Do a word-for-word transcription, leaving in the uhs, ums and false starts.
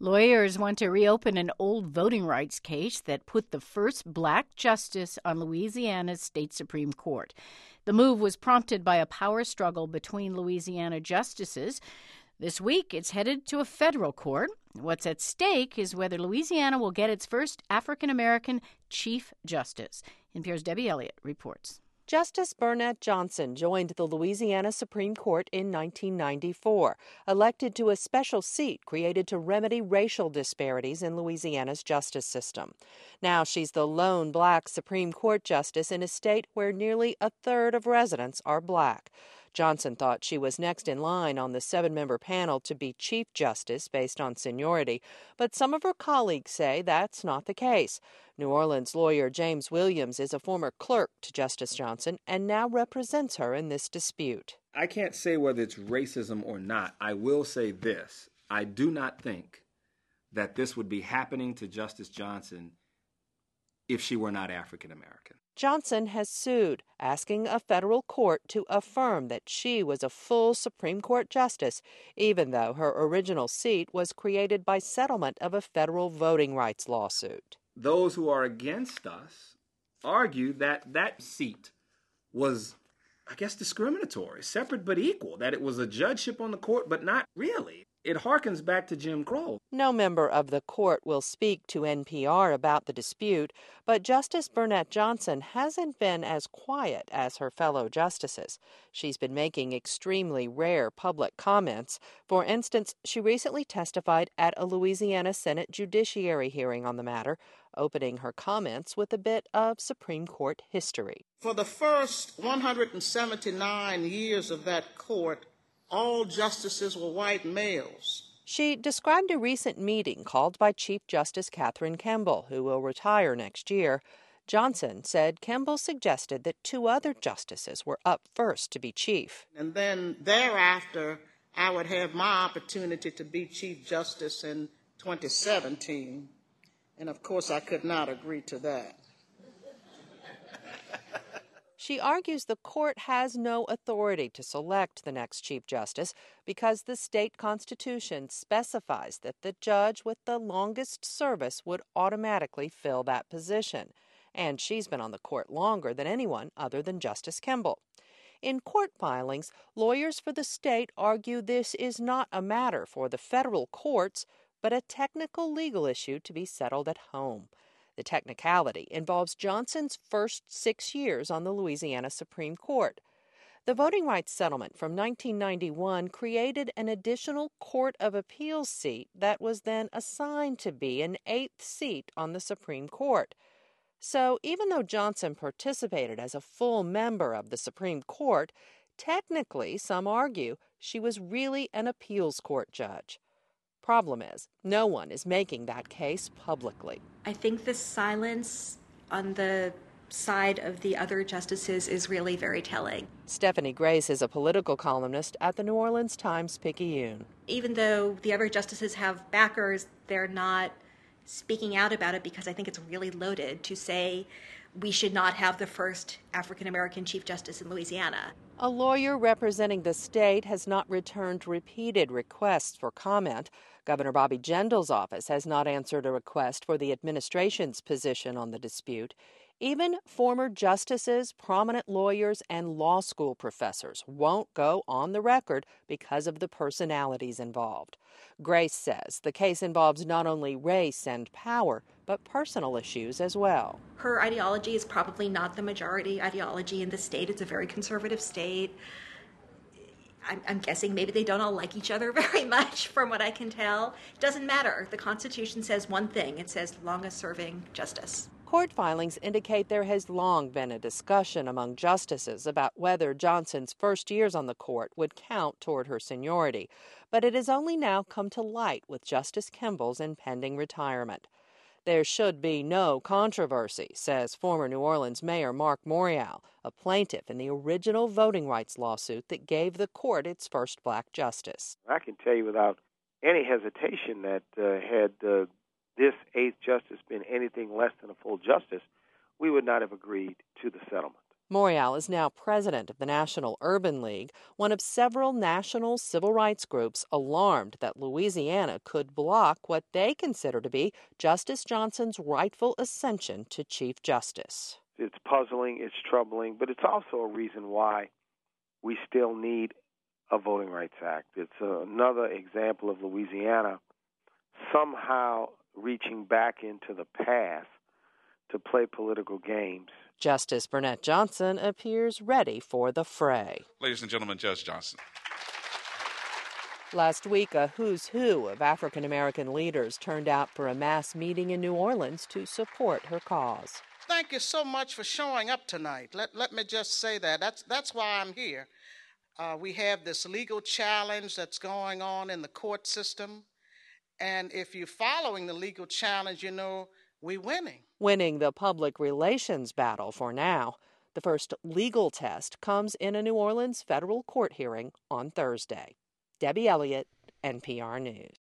Lawyers want to reopen an old voting rights case that put the first black justice on Louisiana's state Supreme Court. The move was prompted by a power struggle between Louisiana justices. This week, it's headed to a federal court. What's at stake is whether Louisiana will get its first African-American Chief Justice. N P R's Debbie Elliott reports. Justice Burnett Johnson joined the Louisiana Supreme Court in nineteen ninety-four, elected to a special seat created to remedy racial disparities in Louisiana's justice system. Now she's the lone black Supreme Court justice in a state where nearly a third of residents are black. Johnson thought she was next in line on the seven-member panel to be Chief Justice based on seniority, but some of her colleagues say that's not the case. New Orleans lawyer James Williams is a former clerk to Justice Johnson and now represents her in this dispute. I can't say whether it's racism or not. I will say this. I do not think that this would be happening to Justice Johnson if she were not African American. Johnson has sued, asking a federal court to affirm that she was a full Supreme Court justice, even though her original seat was created by settlement of a federal voting rights lawsuit. Those who are against us argue that that seat was, I guess, discriminatory, separate but equal, that it was a judgeship on the court, but not really. It harkens back to Jim Crow. No member of the court will speak to N P R about the dispute, but Justice Burnett Johnson hasn't been as quiet as her fellow justices. She's been making extremely rare public comments. For instance, she recently testified at a Louisiana Senate Judiciary hearing on the matter, opening her comments with a bit of Supreme Court history. For the first one hundred seventy-nine years of that court, all justices were white males. She described a recent meeting called by Chief Justice Catherine Kemble, who will retire next year. Johnson said Kemble suggested that two other justices were up first to be chief. And then thereafter, I would have my opportunity to be Chief Justice in twenty seventeen. And of course, I could not agree to that. She argues the court has no authority to select the next Chief Justice because the state constitution specifies that the judge with the longest service would automatically fill that position. And she's been on the court longer than anyone other than Justice Kemble. In court filings, lawyers for the state argue this is not a matter for the federal courts, but a technical legal issue to be settled at home. The technicality involves Johnson's first six years on the Louisiana Supreme Court. The voting rights settlement from nineteen ninety-one created an additional Court of Appeals seat that was then assigned to be an eighth seat on the Supreme Court. So even though Johnson participated as a full member of the Supreme Court, technically, some argue, she was really an appeals court judge. Problem is, no one is making that case publicly. I think the silence on the side of the other justices is really very telling. Stephanie Grace is a political columnist at the New Orleans Times-Picayune. Even though the other justices have backers, they're not speaking out about it because I think it's really loaded to say we should not have the first African-American Chief Justice in Louisiana. A lawyer representing the state has not returned repeated requests for comment. Governor Bobby Jindal's office has not answered a request for the administration's position on the dispute. Even former justices, prominent lawyers, and law school professors won't go on the record because of the personalities involved. Grace says the case involves not only race and power, but personal issues as well. Her ideology is probably not the majority ideology in the state. It's a very conservative state. I'm, I'm guessing maybe they don't all like each other very much, from what I can tell. It doesn't matter. The Constitution says one thing. It says longest-serving justice. Court filings indicate there has long been a discussion among justices about whether Johnson's first years on the court would count toward her seniority, but it has only now come to light with Justice Kemble's impending retirement. There should be no controversy, says former New Orleans Mayor Mark Morial, a plaintiff in the original voting rights lawsuit that gave the court its first black justice. I can tell you without any hesitation that uh, had uh, this eighth justice been anything less than a full justice, we would not have agreed to the settlement. Morial is now president of the National Urban League, one of several national civil rights groups alarmed that Louisiana could block what they consider to be Justice Johnson's rightful ascension to Chief Justice. It's puzzling, it's troubling, but it's also a reason why we still need a Voting Rights Act. It's another example of Louisiana somehow reaching back into the past to play political games. Justice Burnett Johnson appears ready for the fray. Ladies and gentlemen, Judge Johnson. Last week, a who's who of African American leaders turned out for a mass meeting in New Orleans to support her cause. Thank you so much for showing up tonight. Let, let me just say that. That's, that's why I'm here. Uh, we have this legal challenge that's going on in the court system. And if you're following the legal challenge, you know we're winning. Winning the public relations battle for now. The first legal test comes in a New Orleans federal court hearing on Thursday. Debbie Elliott, N P R News.